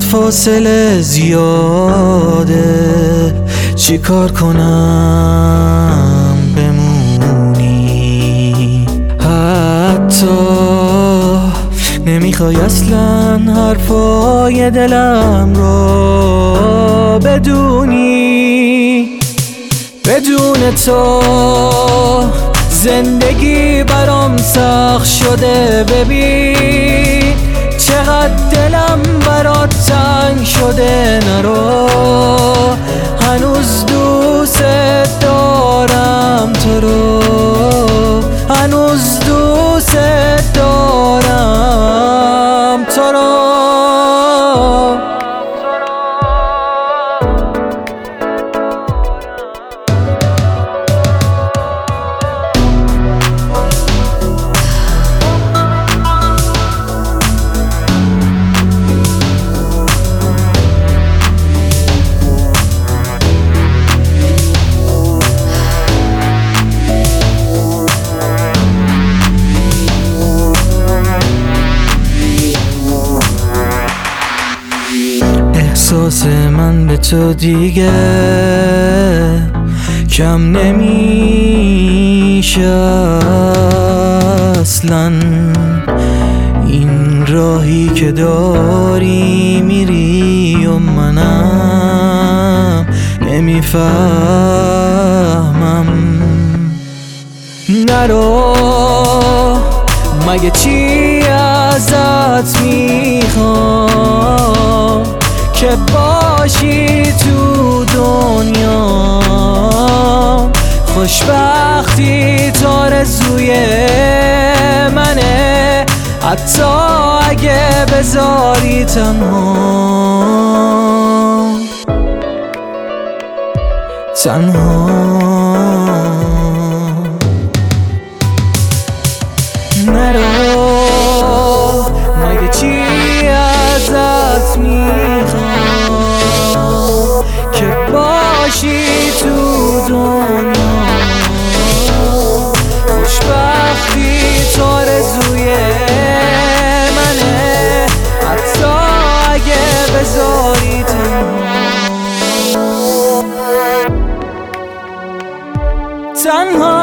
برات فاصله زیاده، چی کار کنم بمونی؟ حتی نمیخوای اصلا حرفای دلم رو بدونی. بدون تو زندگی برام سخت شده، ببین چقدر دلم برات تنگ شده. نرو، هنوز دوست دارم تو رو، هنوز دوست دارم تو رو. احساس من به تو دیگه کم نمیشه اصلاً. این راهی که داری میری و منم نمیفهمم. نرو، مگه چی ازت میخوام که باشی تو دنیا. خوشبختی آرزوی منه، حتی اگه بذاری تنها. نرو، مگه چی ازت میخوام که باشی تو دنیا. خوشبختی آرزوی منه، حتی اگه بذاری تنها.